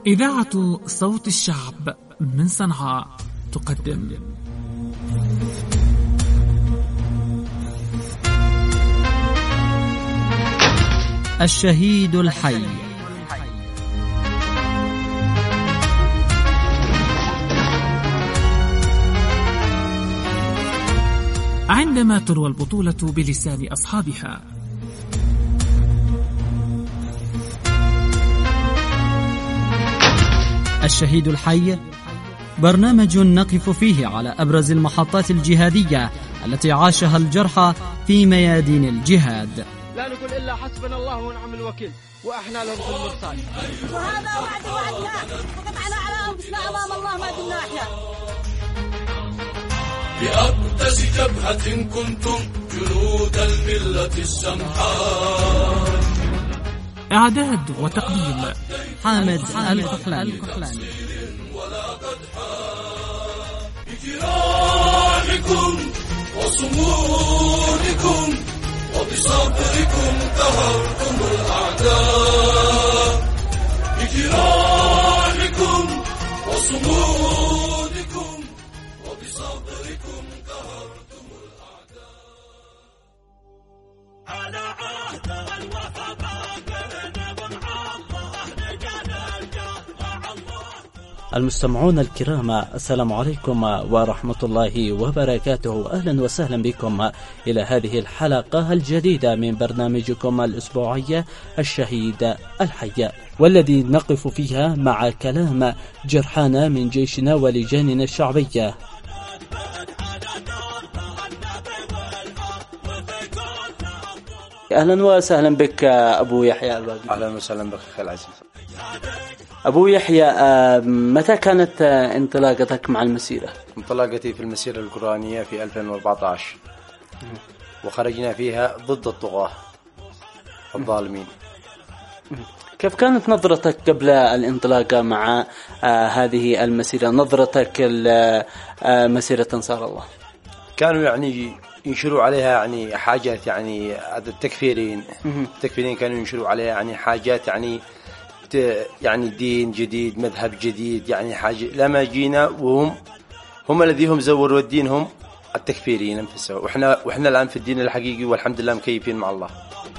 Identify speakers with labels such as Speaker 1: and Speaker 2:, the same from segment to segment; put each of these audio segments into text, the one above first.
Speaker 1: إذاعة صوت الشعب من صنعاء تقدم
Speaker 2: الشهيد الحي.
Speaker 1: عندما تروى البطولة بلسان أصحابها.
Speaker 2: الشهيد الحي برنامج نقف فيه على أبرز المحطات الجهادية التي عاشها الجرحى في ميادين الجهاد.
Speaker 3: لا نقول إلا حسبنا الله ونعم الوكيل وإحنا لهم في المرصاد.
Speaker 4: وهذا وعدنا وقطعنا على أنفسنا أمام الله ما دمنا أحياء.
Speaker 5: بأقدس جبهة كنتم جنود الملة السمحاء.
Speaker 1: إعداد وتقديم
Speaker 2: حامد الكحلاني.
Speaker 5: بجراحكم وصمودكم وبصبركم قهرتم الأعداء. بجراحكم وصمودكم وبصبركم قهرتم الأعداء. على عهد الوفا باقرنا ومعالله نجانا الجاه مع الله.
Speaker 2: المستمعون الكرام، السلام عليكم ورحمة الله وبركاته. أهلا وسهلا بكم إلى هذه الحلقة الجديدة من برنامجكم الأسبوعي الشهيد الحي، والذي نقف فيها مع كلام جرحانا من جيشنا ولجاننا الشعبية. أهلا وسهلا بك أبو يحيى الباقي.
Speaker 3: أهلا وسهلا بك أخي العزيز.
Speaker 2: أبو يحيى، متى كانت انطلاقتك مع المسيرة؟
Speaker 3: انطلاقتي في المسيرة القرآنية في 2014 وخرجنا فيها ضد الطغاة الظالمين.
Speaker 2: كيف كانت نظرتك قبل الانطلاق مع هذه المسيرة، نظرتك لمسيرة أنصار الله؟
Speaker 3: كانوا يعني ينشروا عليها يعني حاجات، يعني التكفيرين كانوا ينشروا عليها يعني حاجات، يعني دين جديد، مذهب جديد، يعني حاجة. لما جينا وهم الذين زوروا دينهم التكفيرين انفسهم، واحنا الآن في الدين الحقيقي والحمد لله مكيفين مع الله.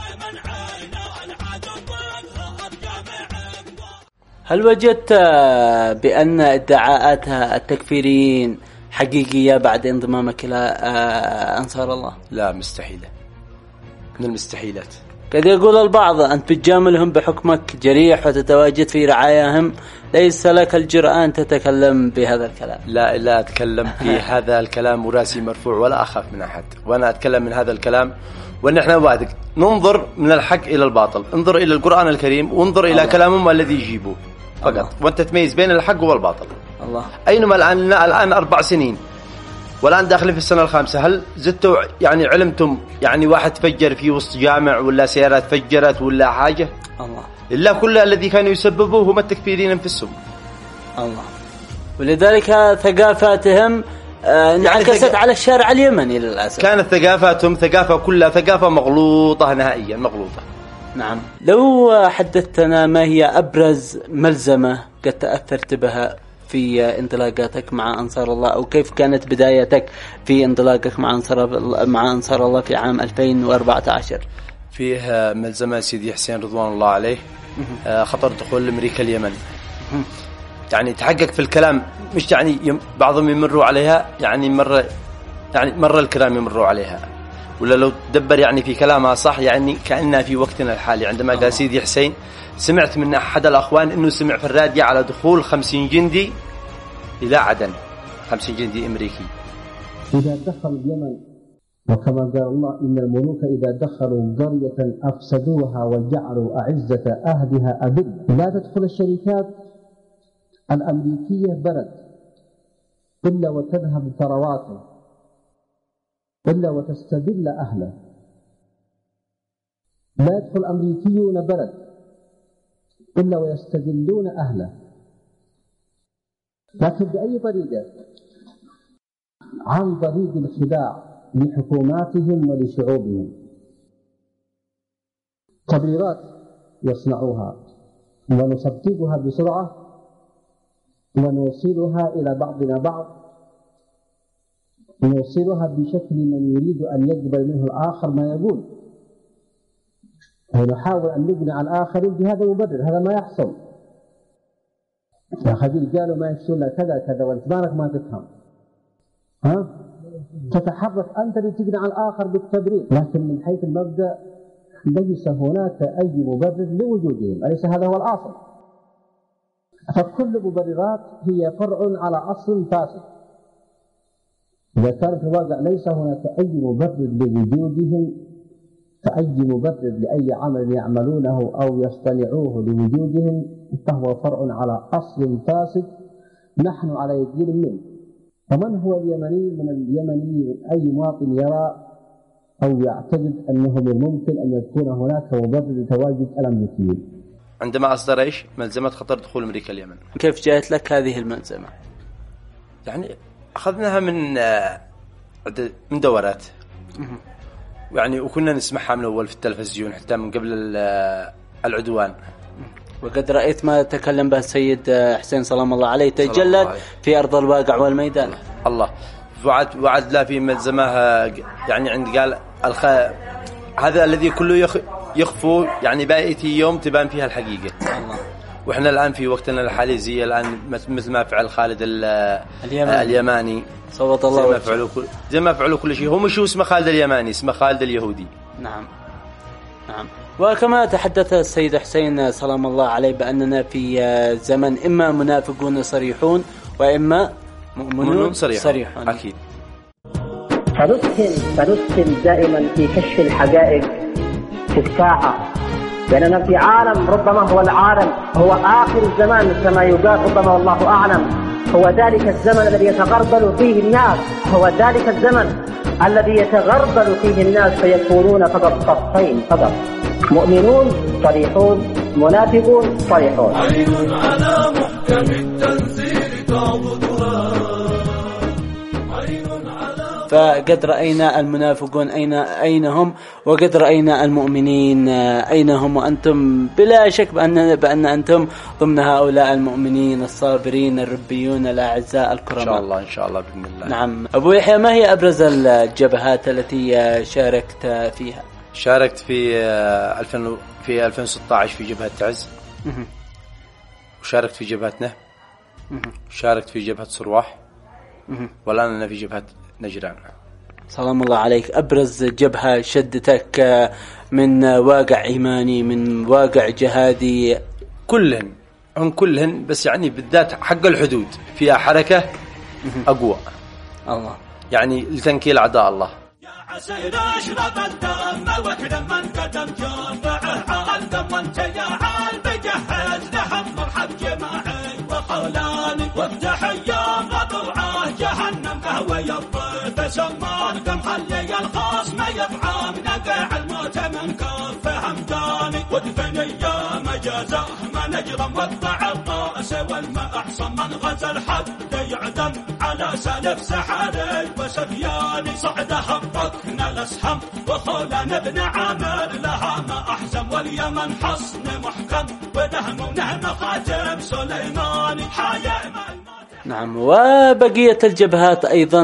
Speaker 2: هل وجدت بأن ادعاءات التكفيرين حقيقية بعد انضمامك إلى أنصار الله؟
Speaker 3: لا، مستحيلة، من المستحيلات.
Speaker 2: قد يقول البعض أنت بتجاملهم بحكمك جريح وتتواجد في رعاياهم، ليس لك الجرأة أن تتكلم بهذا الكلام.
Speaker 3: لا أتكلم في هذا الكلام وراسي مرفوع ولا أخاف من أحد، وأنا أتكلم من هذا الكلام. وأن احنا واثق ننظر من الحق إلى الباطل، انظر إلى القرآن الكريم وانظر إلى كلامهم الذي يجيبوه فقط، وأنت تميز بين الحق والباطل.
Speaker 2: الله.
Speaker 3: أينما الآن 4 سنين والآن داخلين في السنة الخامسة، هل زدتوا يعني علمتم يعني واحد فجر في وسط جامع ولا سيارات فجرت ولا حاجة؟
Speaker 2: الله.
Speaker 3: إلا كل الذي كانوا يسببوه هم التكفيرين انفسهم.
Speaker 2: الله. ولذلك ثقافتهم انعكست على الشارع اليمني للأسف.
Speaker 3: كانت ثقافتهم كلها ثقافة مغلوطة نهائيا، مغلوطة.
Speaker 2: نعم. لو حدثتنا ما هي أبرز ملزمة قد تأثرت بها في انطلاقاتك مع أنصار الله، أو كيف كانت بدايتك في انطلاقك مع أنصار الله في عام 2014؟
Speaker 3: فيه ملزمة سيدي حسين رضوان الله عليه، خطر دخول أمريكا اليمن. يعني تحقق في الكلام، مش يعني بعضهم يمروا عليها، يعني مرة الكلام يمروا عليها، ولا لو تدبر يعني في كلامها صح، يعني كأننا في وقتنا الحالي. عندما قال سيدي حسين، سمعت من أحد الأخوان أنه سمع في الراديو على دخول 50 جندي إلى عدن، 50 جندي أمريكي.
Speaker 6: إذا دخل اليمن، وكما قال الله إن الملوك إذا دخلوا قرية أفسدوها وجعلوا أعزة أهلها أذلة. لا تدخل الشركات الأمريكية بلد إلا وتذهب ثرواته، إلا وتستذل أهله. لا يدخل الأمريكيون بلد إلا ويستذلون أهله، لكن بأي طريقة؟ عن طريق الخداع لحكوماتهم ولشعوبهم. تبريرات يصنعوها ونصدقها بسرعة ونوصلها إلى بعضنا بعض، نوصلها بشكل من يريد أن يقبل منه الآخر ما يقول، ونحاول أن نبني على الآخرين بهذا مبرر. هذا ما يحصل. يا خبير قالوا ما يشتون كذا كذا وانت مالك ما تفهم، تتحرك أنت لتقنع على الآخر بالتبرير، لكن من حيث المبدأ ليس هناك أي مبرر لوجودهم، أليس هذا هو الأصل؟ فكل مبررات هي فرع على أصل فاسد. إذا كان في الواقع ليس هناك أي مبرر لوجودهم، فأي مبرر لأي عمل يعملونه أو يصطنعوه لوجودهم فهو فرع على أصل فاسد نحن على يقين منه. فمن هو اليمني من اليمني؟ أي مواطن يرى أو يعتقد أنه من الممكن أن يكون هناك مبرر لتواجد الأمريكيين.
Speaker 3: عندما أصدر إيش؟ ملزمة خطر دخول أمريكا اليمن.
Speaker 2: كيف جاءت لك هذه الملزمة؟
Speaker 3: يعني أخذناها من دورات، يعني وكنا نسمعها من أول في التلفزيون حتى من قبل العدوان.
Speaker 2: وقد رأيت ما تكلم به السيد حسين سلام الله عليه تجلد في أرض الواقع والميدان.
Speaker 3: الله وعد لا في ملزمة، يعني عند قال هذا الذي كله يخفو، يعني باقي يوم تبان فيها الحقيقة. الله. وإحنا الآن في وقتنا الحالي زي الآن مثل ما فعل خالد اليماني
Speaker 2: صوت الله
Speaker 3: زي ما فعلوا كل شيء. هو مش اسمه خالد اليماني، اسمه خالد اليهودي.
Speaker 2: نعم. وكما تحدث السيد حسين سلام الله عليه بأننا في زمن إما منافقون صريحون وإما مؤمنون صريحون.
Speaker 3: أكيد.
Speaker 7: فنسهم دائما في كشف الحقائق في الساحة، لأننا في عالم ربما هو العالم هو آخر الزمان كما يقال، ربما والله أعلم هو ذلك الزمن الذي يتغربل فيه الناس، هو ذلك الزمن الذي يتغربل فيه الناس فيكونون فقط صفين فقط، مؤمنون صريحون، منافقون صريحون.
Speaker 5: عين على محكم التنزيل تعبدها، عين على.
Speaker 2: فقد رأينا المنافقون أين هم، وقد رأينا المؤمنين أين هم، وأنتم بلا شك بأن أنتم ضمن هؤلاء المؤمنين الصابرين الربيون الأعزاء الكرماء.
Speaker 3: إن شاء الله بإذن الله.
Speaker 2: نعم. أبو يحيى، ما هي أبرز الجبهات التي شاركت فيها؟
Speaker 3: شاركت في 2016 في جبهة تعز، وشاركت في جبهة نهب، شاركت في جبهة صرواح، والآن أنا في جبهة نجران.
Speaker 2: سلام الله عليك. أبرز جبهة شدتك من واقع إيماني، من واقع جهادي؟
Speaker 3: كلهن بس يعني بالذات حق الحدود فيها حركة أقوى.
Speaker 2: الله.
Speaker 3: يعني لتنكيل أعداء الله.
Speaker 5: عسير أشرب الدم وكرم من قدم جافعه عالدم وانت يا عال بجهز لهم مرحب جماعي وقولاني وافتح ايام غطوعه جهنم قهوة يضيف سمان كمحلي الخصم يطعم نقع الموت من كفه همداني ودفن ايام جازاه ما نجرم وضع الراس والماء احصن من غزل حد يعدم على سلف سحري وسفياني صعدهم ركنا الاسهم وخولا نبن عامر لها ما احزم واليمن حصن محكم ودهم ونهم خاتم سليماني حياء.
Speaker 2: نعم. وبقية الجبهات أيضا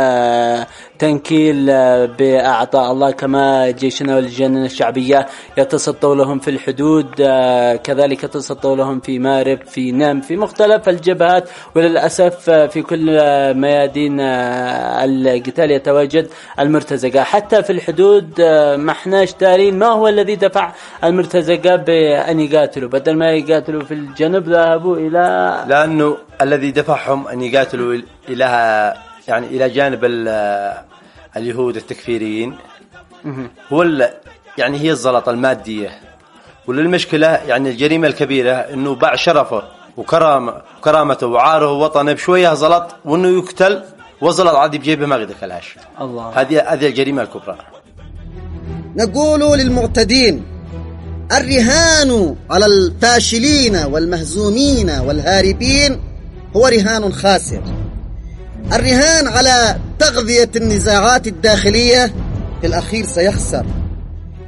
Speaker 2: تنكيل بأعطاء الله، كما جيشنا واللجان الشعبية يتسطوا لهم في الحدود، كذلك يتسطوا لهم في مارب، في نام، في مختلف الجبهات. وللأسف في كل ميادين القتال يتواجد المرتزقة. حتى في الحدود ما احناش دارين ما هو الذي دفع المرتزقة بأن يقاتلوا، بدل ما يقاتلوا في الجنوب ذهبوا إلى،
Speaker 3: لأنه الذي دفعهم أن يقاتلوا إلى جانب اليهود التكفيريين هو يعني هي الزلطة المادية. وللمشكلة يعني الجريمة الكبيرة إنه باع شرفه وكرامته وعاره ووطنه بشوية زلط، وإنه يقتل وزلط عادي بجيبه ما قد كلاش.
Speaker 2: الله.
Speaker 3: هذه الجريمة الكبرى.
Speaker 8: نقول للمعتدين: الرهان على الفاشلين والمهزومين والهاربين هو رهان خاسر. الرهان على تغذية النزاعات الداخلية في الأخير سيخسر.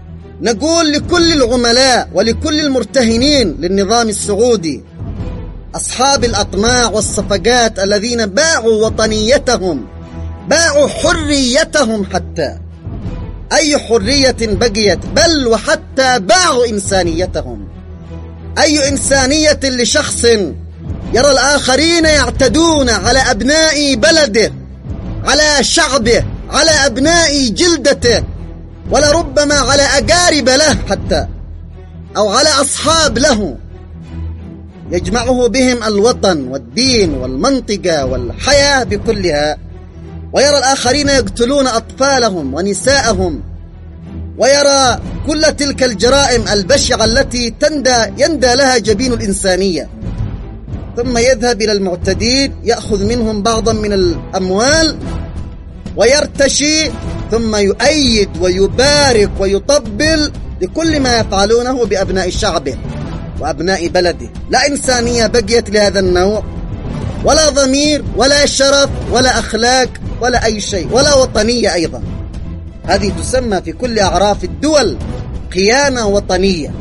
Speaker 8: نقول لكل العملاء ولكل المرتهنين للنظام السعودي: أصحاب الأطماع والصفقات الذين باعوا وطنيتهم، باعوا حريتهم، حتى أي حرية بقيت، بل وحتى باعوا إنسانيتهم. أي إنسانية لشخص يرى الآخرين يعتدون على أبناء بلده، على شعبه، على أبناء جلدته، ولربما على أقارب له حتى، أو على أصحاب له، يجمعه بهم الوطن والدين والمنطقة والحياة بكلها، ويرى الآخرين يقتلون أطفالهم ونساءهم، ويرى كل تلك الجرائم البشعة التي يندى لها جبين الإنسانية، ثم يذهب إلى المعتدين يأخذ منهم بعضا من الأموال ويرتشي، ثم يؤيد ويبارك ويطبل لكل ما يفعلونه بأبناء شعبه وأبناء بلده. لا إنسانية بقيت لهذا النوع، ولا ضمير، ولا شرف، ولا أخلاق، ولا أي شيء، ولا وطنية أيضا. هذه تسمى في كل أعراف الدول خيانة وطنية.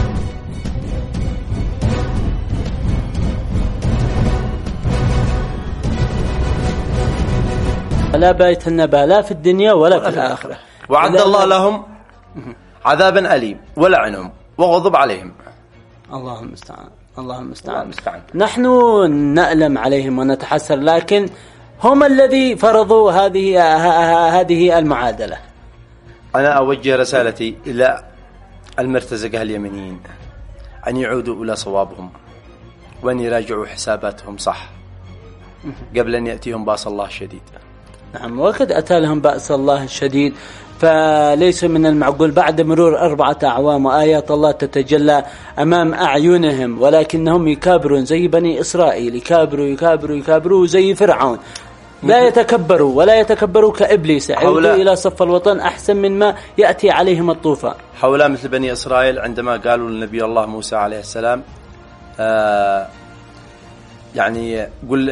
Speaker 2: لا بيتهن لا في الدنيا ولا في الآخرة.
Speaker 3: وعد الله لهم عذابا أليم ولعنهم وغضب عليهم.
Speaker 2: اللهم المستعان. اللهم المستعان. نحن نألم عليهم ونتحسر، لكن هم الذي فرضوا هذه المعادلة.
Speaker 3: أنا أوجه رسالتي إلى المرتزقة اليمنيين أن يعودوا إلى صوابهم، وأن يراجعوا حساباتهم صح قبل أن يأتيهم بأس الله الشديد.
Speaker 2: نعم، وقد أتى لهم بأس الله الشديد، فليس من المعقول بعد مرور 4 أعوام وآيات الله تتجلى أمام أعينهم، ولكنهم يكابرون زي بني إسرائيل، يكابروا زي فرعون، لا يتكبروا ولا يتكبروا كإبليس، يعودوا إلى صف الوطن أحسن من ما يأتي عليهم الطوفان.
Speaker 3: حولا مثل بني إسرائيل عندما قالوا للنبي الله موسى عليه السلام يعني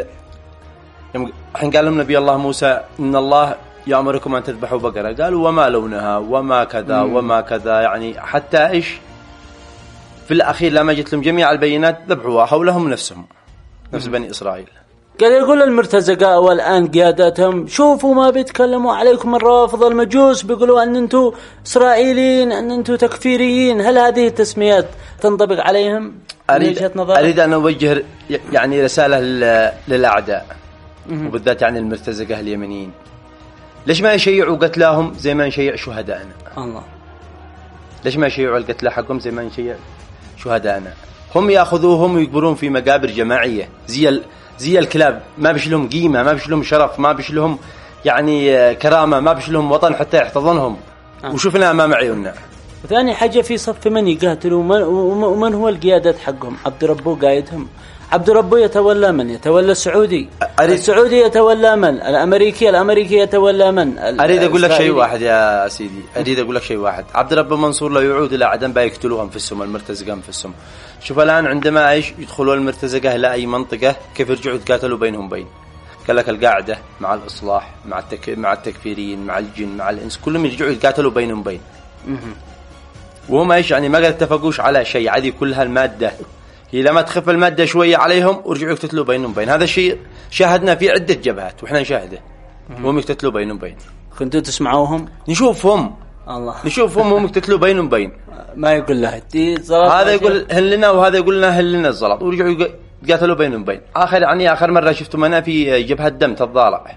Speaker 3: حين قال لهم نبي الله موسى إن الله يأمركم أن تذبحوا بقرة، قالوا وما لونها وما كذا وما كذا، يعني حتى إيش في الأخير لما جت لهم جميع البينات ذبحوها حولهم نفسهم، نفس بني إسرائيل.
Speaker 2: قال يقول المرتزقة والآن قيادتهم شوفوا ما بيتكلموا عليكم الرافض المجوس، بيقولوا أن أنتم إسرائيليين، أن أنتم تكفيريين. هل هذه التسميات تنطبق عليهم؟
Speaker 3: أريد أن أوجه يعني رسالة للأعداء وبالذات يعني المرتزقة اليمنيين. ليش ما يشيعوا قتلاهم زي ما نشيع شهدائنا؟
Speaker 2: الله.
Speaker 3: ليش ما يشيعوا القتلى حقهم زي ما نشيع شهدائنا؟ هم يأخذوهم ويقبرون في مقابر جماعية زي الكلاب، ما بيش لهم قيمة، ما بيش لهم شرف، ما بيش لهم يعني كرامة، ما بيش لهم وطن حتى يحتضنهم. وشوفنا أمام عيوننا.
Speaker 2: وثاني حاجة في صف من يقاتلوا ومن هو القيادة حقهم؟ عبد ربه قايدهم. عبد ربه يتولى من؟ يتولى السعودي. السعودي يتولى من؟ الأمريكي يتولى من؟
Speaker 3: أريد أقول لك شيء واحد يا سيدي، أريد أقول لك شيء واحد. عبد ربه منصور لا يعود إلى عدن بيقتلوهم في السم، المرتزقة في السم. شوف الآن عندما يدخلوا المرتزقة إلى أي منطقة كيف يرجعوا يتقاتلوا بينهم بين. قال لك القاعدة مع الإصلاح مع التكفيريين مع الجن مع الإنس كلهم يرجعوا يتقاتلوا بينهم بين. وهم يعني ما قد اتفقوش على شيء، عادي كلها المادة هي لما تخف المادة شوية عليهم ورجعوا يقتتلوا بينهم بين. هذا الشيء شاهدنا في عدة جبهات وإحنا نشاهده، وهم يقتتلوا بينهم بين.
Speaker 2: كنتوا تسمعوهم؟
Speaker 3: نشوفهم هم يقتتلوا بينهم بين.
Speaker 2: ما يقول له
Speaker 3: هذا يقول هل لنا وهذا يقول لنا هل لنا الزلط، ورجعوا يقاتلوا بينهم بين. آخر مرة شفتم أنا في جبهة دم الضالع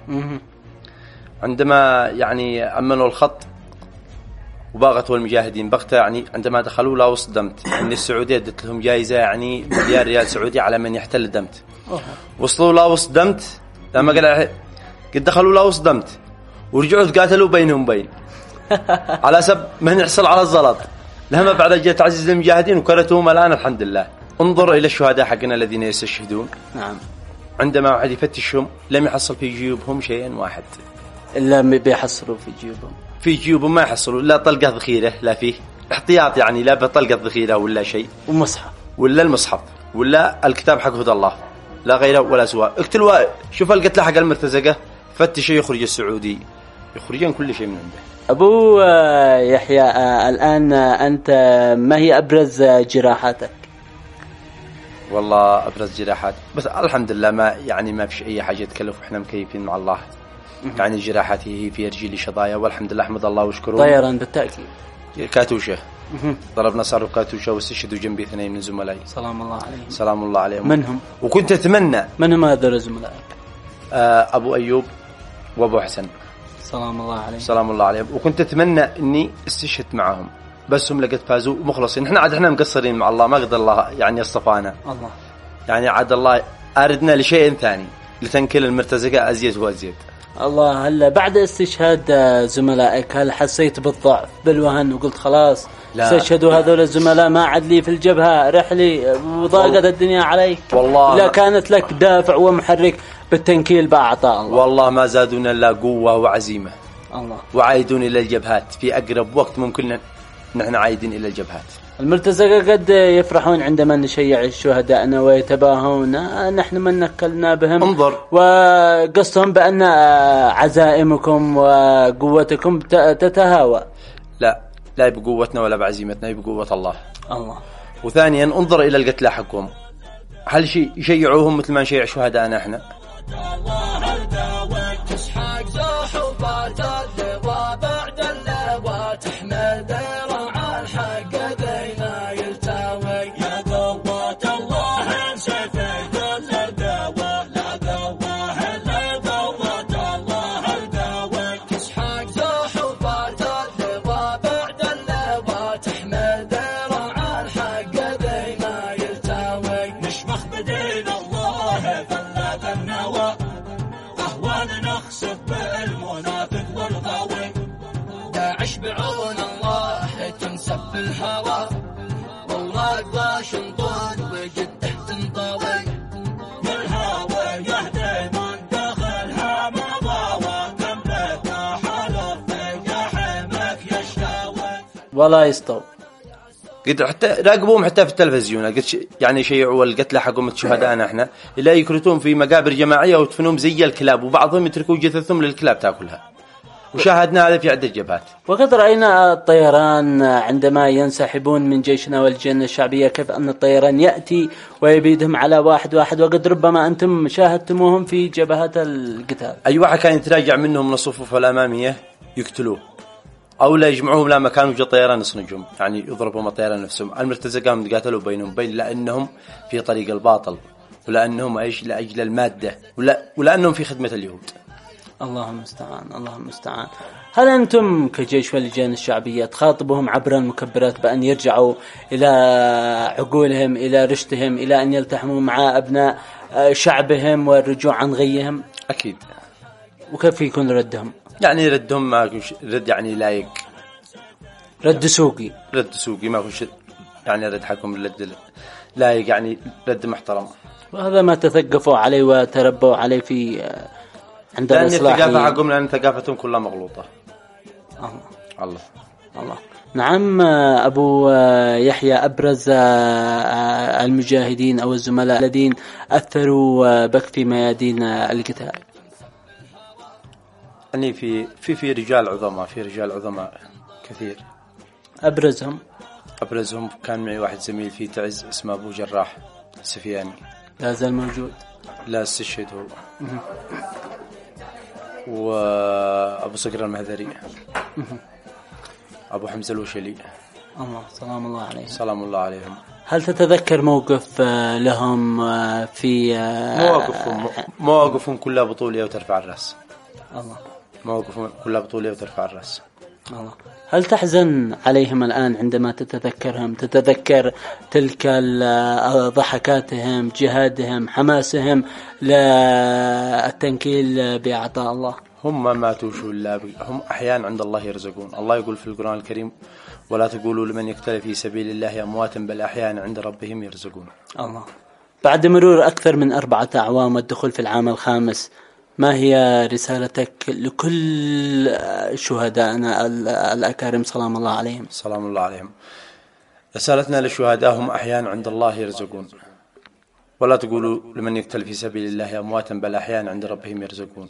Speaker 3: عندما يعني أمنوا الخط وباغتوا المجاهدين بغتة، يعني عندما دخلوا لا وصدمت ان السعوديه ادت لهم جائزه يعني مليار ريال سعودي على من يحتل دمت. وصلوا لا وصدمت لما قد دخلوا لا وصدمت ورجعوا تقاتلوا بينهم بين على سب من يحصل على الزلط. لما بعد جاء تعزيز المجاهدين وكرتهم الان الحمد لله. انظر الى الشهداء حقنا الذين يستشهدون.
Speaker 2: نعم.
Speaker 3: عندما واحد يفتشهم لم يحصل في جيوبهم شيئا واحد
Speaker 2: الا بيحصلوا في جيوبهم
Speaker 3: ما يحصلوا لا طلقة ذخيرة، لا فيه احتياط يعني لا بطلقة ذخيرة ولا شيء،
Speaker 2: ومصحف
Speaker 3: ولا المصحف ولا الكتاب حق هدى الله، لا غيره ولا سواه. اقتلوا شوف القتلى حق المرتزقة فتش يخرج السعودي يخرجون كل شيء من عنده.
Speaker 2: أبو يحيى الآن أنت ما هي أبرز جراحاتك؟
Speaker 3: والله أبرز جراحات بس الحمد لله ما فيش أي حاجة تكلف وإحنا مكيفين مع الله. يعني جراحاتي هي في رجلي شظايا والحمد لله أحمد الله واشكره.
Speaker 2: طيران بالتأكيد.
Speaker 3: كاتوشة. ضربنا صاروخ كاتوشة واستشهدوا جنبي 2 من زملائي.
Speaker 2: سلام الله عليهم.
Speaker 3: سلام الله عليهم.
Speaker 2: منهم.
Speaker 3: وكنت أتمنى.
Speaker 2: منهم هذول الزملاء؟
Speaker 3: أبو أيوب وأبو حسن.
Speaker 2: سلام الله عليهم.
Speaker 3: سلام الله عليهم. وكنت أتمنى إني استشهدت معهم بس هم لقد فازوا مخلصين. إحنا مقصرين مع الله ما قدر الله يعني يصطفانا.
Speaker 2: الله.
Speaker 3: يعني عاد الله أردنا لشيء ثاني لتنكيل المرتزقة أزيد وأزيد.
Speaker 2: الله. هلا بعد استشهاد زملائك هل حسيت بالضعف بالوهن وقلت خلاص استشهدوا هذول الزملاء ما عاد لي في الجبهة رحلي وضاقت الدنيا عليك؟
Speaker 3: والله
Speaker 2: لا كانت لك دافع ومحرك بالتنكيل بعطاء الله.
Speaker 3: والله ما زادونا إلا قوة وعزيمة.
Speaker 2: الله.
Speaker 3: وعايدون إلى الجبهات في أقرب وقت ممكن نحن عايدين إلى الجبهات.
Speaker 2: المرتزقة قد يفرحون عندما نشيع شهدائنا ويتباهون نحن من نكلنا بهم.
Speaker 3: انظر.
Speaker 2: وقصهم بأن عزائمكم وقوتكم تتهاوى.
Speaker 3: لا بقوتنا ولا بعزيمتنا بقوة الله.
Speaker 2: الله.
Speaker 3: وثانيا انظر إلى القتلى حقهم هل يشيعوهم مثل ما نشيع شهدائنا احنا؟
Speaker 2: ولا يستوى.
Speaker 3: قد حتى راقبوهم حتى في التلفزيون قد يعني يشيعوا القتلى حقهم شهدائنا احنا إلا يكرتون في مقابر جماعية وتفنهم زي الكلاب وبعضهم يتركوا جثثهم للكلاب تأكلها وشاهدنا هذا في عدة جبهات.
Speaker 2: وقد رأينا الطيران عندما ينسحبون من جيشنا والجنة الشعبية كيف أن الطيران يأتي ويبيدهم على واحد وقد ربما أنتم شاهدتموهم في جبهات القتال.
Speaker 3: أي واحد كان يتراجع منهم من الصفوف الأمامية يقتلوه أو لا يجمعوهم لا مكان وجه طيران يصنجهم يعني يضربهم الطيران نفسهم. المرتزقة متقاتلوا بينهم لأنهم في طريق الباطل ولأنهم لأجل المادة ولأنهم في خدمة اليهود.
Speaker 2: اللهم المستعان. اللهم المستعان. هل أنتم كجيش واللجان الشعبية تخاطبهم عبر المكبرات بأن يرجعوا إلى عقولهم إلى رشدهم إلى أن يلتحموا مع أبناء شعبهم والرجوع عن غيهم؟
Speaker 3: أكيد.
Speaker 2: وكيف يكون ردهم؟
Speaker 3: يعني ردهم ما يكون رد يعني لايق.
Speaker 2: رد سوقي
Speaker 3: ما يكون يعني رد حقهم رد لايق يعني رد محترم.
Speaker 2: وهذا ما تثقفوا عليه وتربوا عليه في عند الإصلاحيين.
Speaker 3: لأن الثقافة حقهم لأن ثقافتهم كلها مغلوطة.
Speaker 2: الله. نعم أبو يحيى أبرز المجاهدين أو الزملاء الذين أثروا بك في ميادين القتال.
Speaker 3: أني في رجال عظماء كثير. أبرزهم كان معي واحد زميل في تعز اسمه أبو جراح السفياني.
Speaker 2: لا زال موجود؟
Speaker 3: لا استشهد هو. وأبو صقر المهذري. أبو حمزة الوشلي.
Speaker 2: الله. سلام الله عليهم.
Speaker 3: سلام الله عليهم.
Speaker 2: هل تتذكر موقف لهم في
Speaker 3: مواقفهم كلها بطولية وترفع الرأس.
Speaker 2: الله.
Speaker 3: مواقفهم كلها بطولية وترفع الرأس.
Speaker 2: الله. هل تحزن عليهم الآن عندما تتذكرهم تتذكر تلك ضحكاتهم جهادهم حماسهم للتنكيل بعطاء الله؟
Speaker 3: هم ما توشوا إلا هم أحيان عند الله يرزقون. الله يقول في القرآن الكريم ولا تقولوا لمن يقتل في سبيل الله أموات بل أحيان عند ربهم يرزقون.
Speaker 2: الله. بعد مرور أكثر من 4 أعوام والدخول في العام الخامس ما هي رسالتك لكل شهدائنا الأكارم سلام الله عليهم؟
Speaker 3: سلام الله عليهم. رسالتنا للشهداء هم أحيان عند الله يرزقون. ولا تقولوا لمن يقتل في سبيل الله أمواتا بل أحيان عند ربهم يرزقون.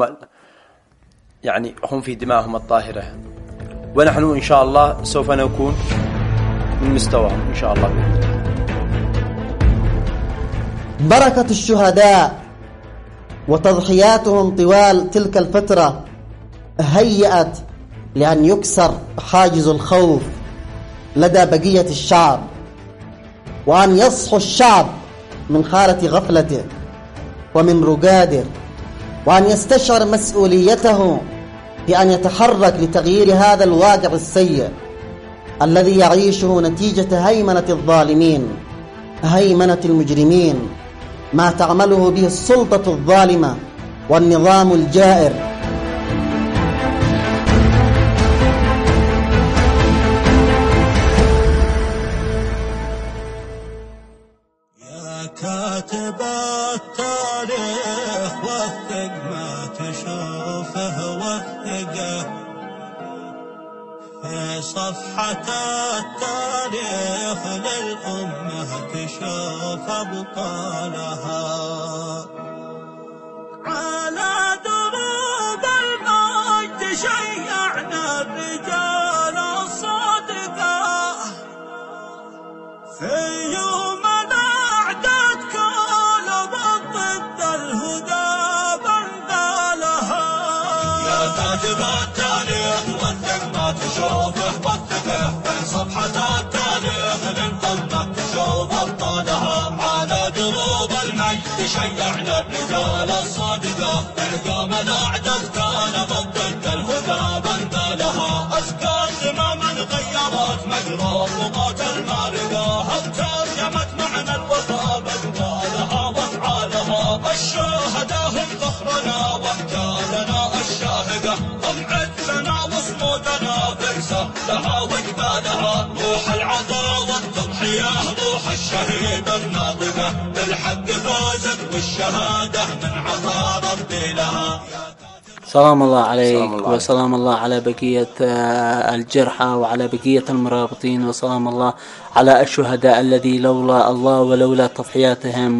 Speaker 3: هم في دماءهم الطاهرة ونحن إن شاء الله سوف نكون من مستواهم إن شاء الله.
Speaker 8: بركة الشهداء وتضحياتهم طوال تلك الفترة هيأت لأن يكسر حاجز الخوف لدى بقية الشعب، وأن يصحو الشعب من حالة غفلته ومن رقاده، وأن يستشعر مسؤوليته بأن يتحرك لتغيير هذا الواقع السيء الذي يعيشه نتيجة هيمنة الظالمين، هيمنة المجرمين، ما تعمله به السلطة الظالمة والنظام الجائر.
Speaker 5: يا كاتب التاريخ وثق ما تشوفه وثقه في صفحة التاريخ للأمة تشوف أبطالها على دروب المجد شيعنا الرجال الصادقة في يوم الأعداد كالبت ضد الهدى بنذالها. يا كاتب التاريخ وثق ما تشوفه وثقه في صفحة التاريخ للأمة تشوف أبطالها على دروب المجد شيعنا الرجال الصادقة في يوم الأعداد كالبت ضد الهدى بنذالها. أسكان زماما غيرت مجرى الضغوط المارقة حتى رجمت معنى الوفاء بأقوالها وأفعالها. الشهداء هم ذخرنا وأمجادنا الشاهقة، هم عزنا وصمودنا فرسة لها وجبالها. روح العطاء والتضحية روح الشهيد الناطقة، بالحق فازت والشهادة من عطاء ربي لها.
Speaker 2: سلام الله عليك وسلام الله على بقية الجرحى وعلى بقية المرابطين، وسلام الله على الشهداء الذي لولا الله ولولا تضحياتهم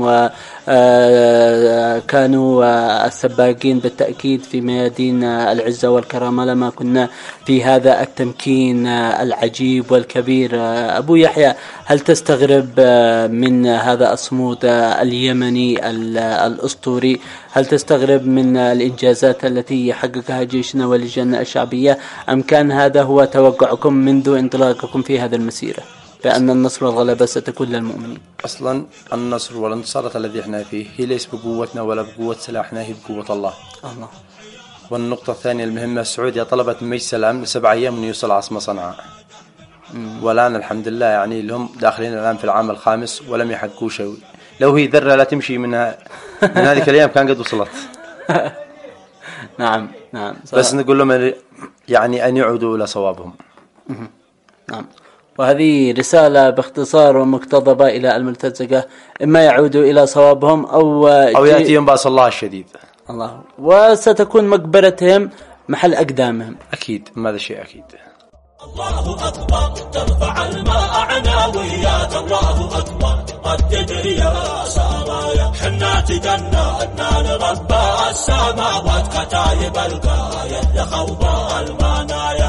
Speaker 2: وكانوا السباقين بالتأكيد في ميادين العزة والكرامة لما كنا في هذا التمكين العجيب والكبير. أبو يحيى، هل تستغرب من هذا الصمود اليمني الأسطوري؟ هل تستغرب من الإنجازات التي حققها جيشنا ولجنة الشعبية، أم كان هذا هو توقعكم منذ انطلاقكم في هذه المسيرة بأن النصر والغلبة ستكون للمؤمنين؟
Speaker 3: أصلا النصر والانتصارات الذي احنا فيه هي ليس بقوتنا ولا بقوة سلاحنا، هي بقوة الله. والنقطة الثانية المهمة، السعودية طلبت من مجلس الأمن 7 أيام أن يوصل عاصمة صنعاء، والآن الحمد لله يعني لهم داخلين الآن في العام الخامس ولم يحققوا شيء. لو هي ذرة لا تمشي من هذه الأيام كان قد وصلت.
Speaker 2: نعم
Speaker 3: بس نقول لهم يعني أن يعودوا إلى صوابهم.
Speaker 2: نعم، وهذه رسالة باختصار ومقتضبة إلى المرتزقة، إما يعودوا إلى صوابهم أو
Speaker 3: يأتيهم بأس الله الشديد.
Speaker 2: الله، وستكون مقبرتهم محل أقدامهم.
Speaker 3: أكيد، هذا شيء أكيد.
Speaker 5: الله أكبر، ترفع الماء عناويات. الله أكبر، قدد يا سرايا، حنا تجننا لرب السماوات، كتايب القايد لخوض المنايا.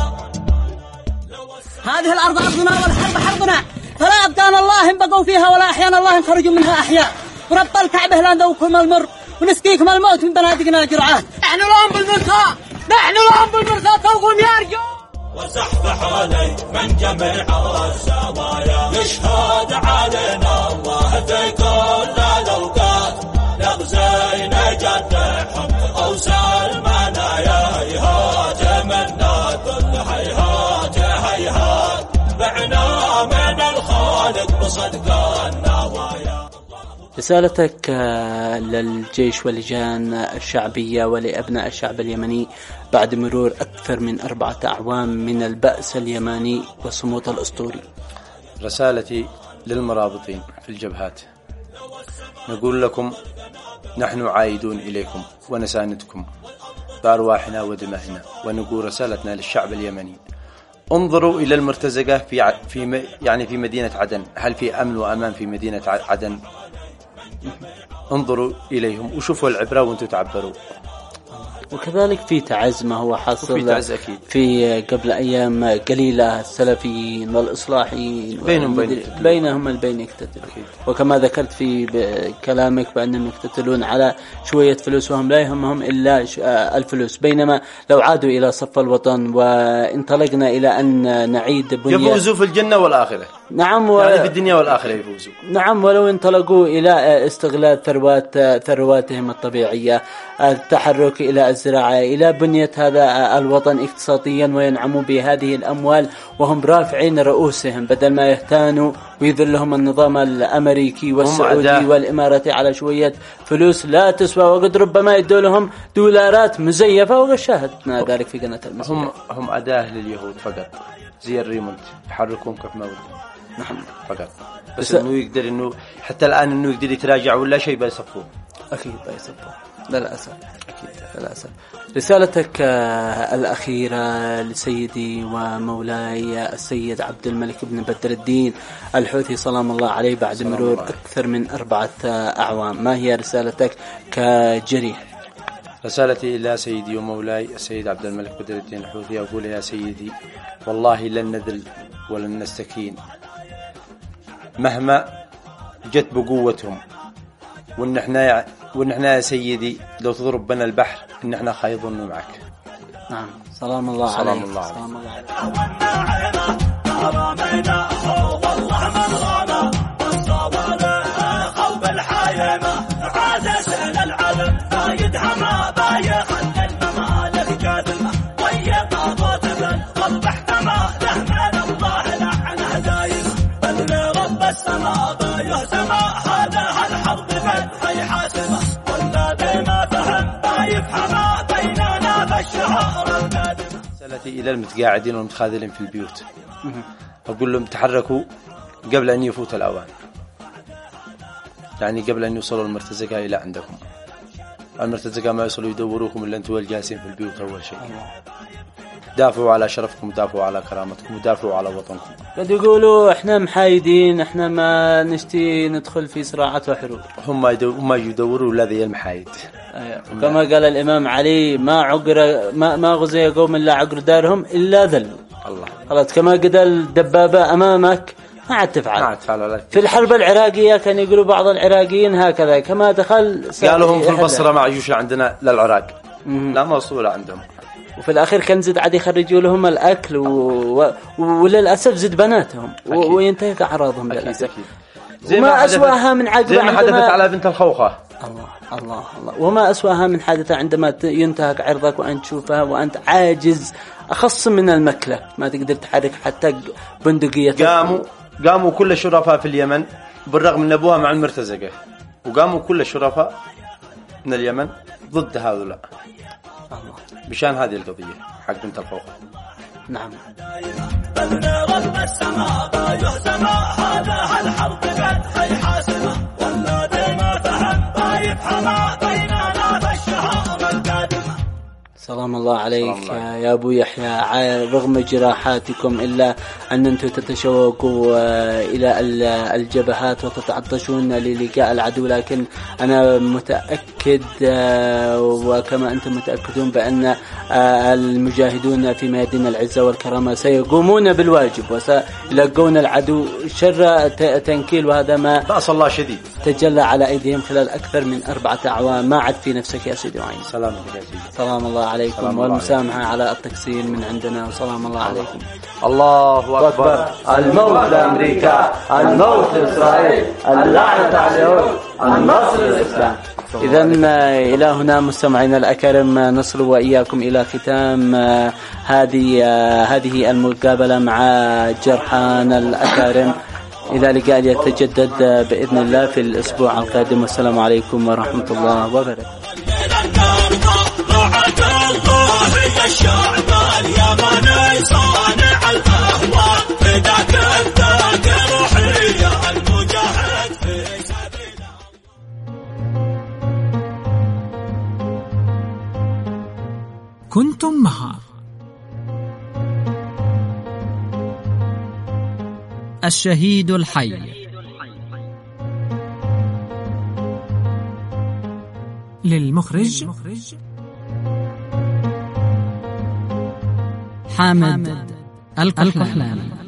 Speaker 4: هذه الأرض أرضنا والحرب حربنا، فلا أبدان الله إن بقوا فيها ولا أحيانا الله إن خرجوا منها أحياء. ورب الكعبة لا ندوكم المر ونسقيكم الموت من بنادقنا جرعات. نحن لهم بالمرصاد، نحن لهم بالمرصاد، فوقهم يرجو.
Speaker 5: وسحب حالي من جميع السمايا، يشهد علينا الله في كل الأوقات. لغزينا جدحهم أوسى المنايا، هيهات منا كل هيهات هيهات، بعنا من الخالق بصدق النوايا.
Speaker 2: رسالتك للجيش واللجان الشعبية ولأبناء الشعب اليمني بعد مرور أكثر من 4 أعوام من البأس اليماني والصمود الأسطوري.
Speaker 3: رسالتي للمرابطين في الجبهات، نقول لكم نحن عائدون إليكم ونساندكم بأرواحنا ودمائنا. ونقول رسالتنا للشعب اليمني، انظروا إلى المرتزقة في مدينة عدن، هل في أمن وأمان في مدينة عدن؟ انظروا إليهم وشوفوا العبرة وانتم تعبروا.
Speaker 2: وكذلك في تعز ما هو حاصل في قبل أيام قليلة السلفيين والإصلاحيين بينهم البين يقتتل. وكما ذكرت في كلامك بأنهم يقتتلون على شوية فلوس وهم لا يهمهم إلا الفلوس، بينما لو عادوا إلى صف الوطن وانطلقنا إلى أن نعيد بنية
Speaker 3: يفوزوا في الجنة والآخرة.
Speaker 2: نعم
Speaker 3: يعني في الدنيا والآخرة يفوزوا.
Speaker 2: نعم، ولو انطلقوا إلى استغلال ثرواتهم الطبيعية، التحرك إلى الزراعة، إلى بنية هذا الوطن اقتصاديا، وينعموا بهذه الأموال وهم رافعين رؤوسهم، بدل ما يهتانوا ويذلهم النظام الأمريكي والسعودي والإماراتي على شوية فلوس لا تسوى، وقد ربما يدوا لهم دولارات مزيفة، وقد شاهدنا ذلك في قناة المسؤولية.
Speaker 3: هم أداة لليهود فقط، زي الريموت يحركون كيف ما ودهم.
Speaker 2: نعم
Speaker 3: فقط، بس إنه يقدر إنه حتى الآن إنه يقدر يتراجع ولا شيء بيصفوه.
Speaker 2: أكيد بيصفوه للأسف. أكيد للأسف. رسالتك الأخيرة لسيدي ومولاي السيد عبد الملك بن بدر الدين الحوثي سلام الله عليه بعد مرور أكثر من 4 أعوام، ما هي رسالتك كجريح؟
Speaker 3: رسالتي إلى سيدي ومولاي السيد عبد الملك بدر الدين الحوثي، أقول يا سيدي والله لن نذل ولن نستكين مهما جت بقوتهم، وإن احنا يا سيدي لو تضرب بنا البحر إن احنا خايضون معك.
Speaker 2: نعم سلام الله عليك.
Speaker 3: سلام الله عليك. رسالتي إلى المتقاعدين والمتخاذلين في البيوت، أقول لهم تحركوا قبل أن يفوت الأوان، يعني قبل أن يوصلوا المرتزقة إلى عندكم. المرتزقة ما يوصلوا يدوروكم إلا أنتوا الجالسين في البيوت. أول شيء دافعوا على شرفكم، دافعوا على كرامتكم، ودافعوا على وطنكم.
Speaker 2: قد يقولوا احنا محايدين، احنا ما نشتي ندخل في صراعات وحروب.
Speaker 3: هم يدوروا الذي المحايد.
Speaker 2: كما قال الإمام علي ما غزي قوم إلا عقر دارهم إلا ذلوا.
Speaker 3: الله
Speaker 2: خلاص، كما قد الدبابة أمامك ما عاد تفعل. في الحرب العراقية كان يقولوا بعض العراقيين هكذا، كما دخل
Speaker 3: قالوا هم في البصرة مع جيوش عندنا للعراق لا موصولة عندهم،
Speaker 2: وفي الأخير كان زد عاد يخرجوا لهم الأكل وللأسف زد بناتهم وينتهك أعراضهم للأسف. وما أسواها من عقبة
Speaker 3: زي ما حدثت على بنت الخوخة.
Speaker 2: الله وما أسواها من حادثة عندما ينتهك عرضك وأنت تشوفها وأنت عاجز أخص من المكلة، ما تقدر تحرك حتى بندقية.
Speaker 3: قاموا كل الشرفاء في اليمن بالرغم من أبوها مع المرتزقة، وقاموا كل الشرفاء من اليمن ضد هؤلاء بشان هذه القضية حق بنت الخوخة.
Speaker 2: نعم. سلام الله عليك يا أبو يحيى، رغم جراحاتكم إلا أن أنتم تتشوقوا إلى الجبهات وتتعطشون للقاء العدو، لكن أنا متأكد وكما أنتم متأكدون بأن المجاهدون في ميادين العزة والكرامة سيقومون بالواجب وسيلقون العدو شر تنكيل، وهذا ما
Speaker 3: بأس الله شديد
Speaker 2: تجلى على أيديهم خلال أكثر من 4 أعوام. ما عد في نفسك يا سيدي وعين.
Speaker 3: سلام يا سيدي.
Speaker 2: سلام الله عليكم والمسامحة على التقصير من عندنا، وسلام الله عليكم.
Speaker 3: الله أكبر.
Speaker 2: الموت لأمريكا، الموت لإسرائيل، اللعنة على اليهود، النصر للإسلام. إذا إلى هنا مستمعينا الأكارم نصل وإياكم إلى ختام هذه المقابلة مع جرحان الأكارم، إلى لقاء يتجدد بإذن الله في الأسبوع القادم، والسلام عليكم ورحمة الله وبركاته.
Speaker 5: الشعب اليمني صانع الأهواء فداك الذاك روحي المجاهد في سبيله.
Speaker 1: كنتم مع الشهيد الحي للمخرج حامد الكحلاني.